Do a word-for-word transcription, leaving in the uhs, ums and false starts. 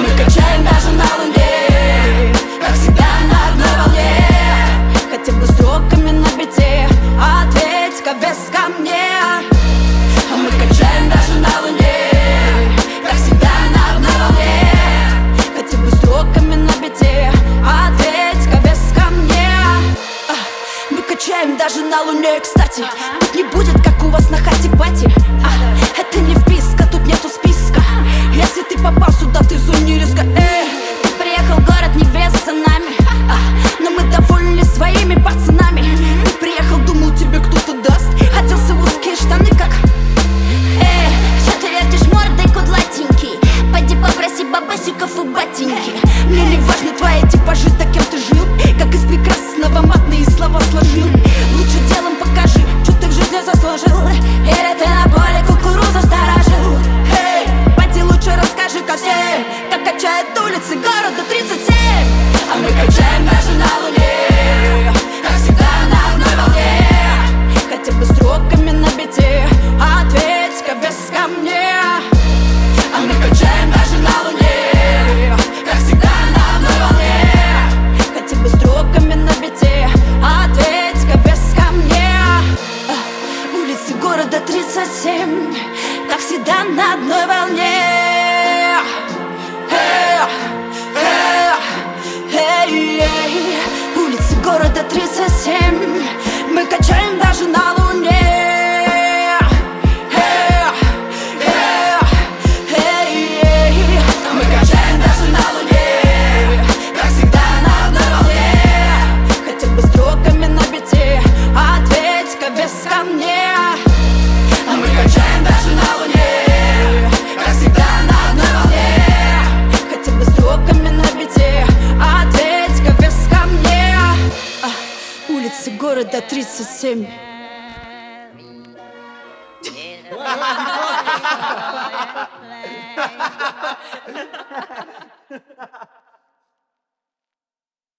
мы качаем даже на луне, как всегда на одной волне. Хотя бы строками на бите, ответь-ка без ко мне. А мы качаем даже на луне, как всегда на одной волне. Хотя бы строками на бите, ответь-ка без ко мне. а, Мы качаем даже на луне, кстати. Тут не будет, как у вас на хате-пати. а, Это не вписка, тут нету списка. Если ты попал сюда, ты в зоне риска. Эй, ты приехал в город не вместе с нами, а, но мы довольны своими пацанами. Ты приехал, думал, тебе кто-то даст, оделся в узкие штаны, как... Эй, что ты вертишь мордой кудлатенький? Пойди попроси бабосиков у батеньки. Мне не важны твои типажи, да кем ты жил, как из прекрасного матные слова сложил. Лучше делом покажи, что ты в жизни заслужил. Или ты на поле кукурузу сторожил. Эй, пойди лучше расскажи ко всем, как качают улицы города тридцать семь. А мы качаем даже на луне, как всегда на одной волне. Хотя бы строками на бите, ответь-ка без ко мне. А мы качаем даже на луне, как всегда на одной волне. Хотя бы строками на бите, ответь-ка без ко мне. а, Улицы города тридцать семь, как всегда на одной волне. Эй, эй, эй, эй. Улицы города тридцать семь, мы качаем даже на луне. Эй, эй, эй, эй. Мы качаем даже на луне, как всегда на одной волне. Хотя бы строками на бите, ответь-ка без ко мне. А мы качаем даже на луне, как всегда на одной волне. Хотя бы строками на бите, ответь-ка без ко мне. а, Улицы города тридцать семь. Ha ha ha ha!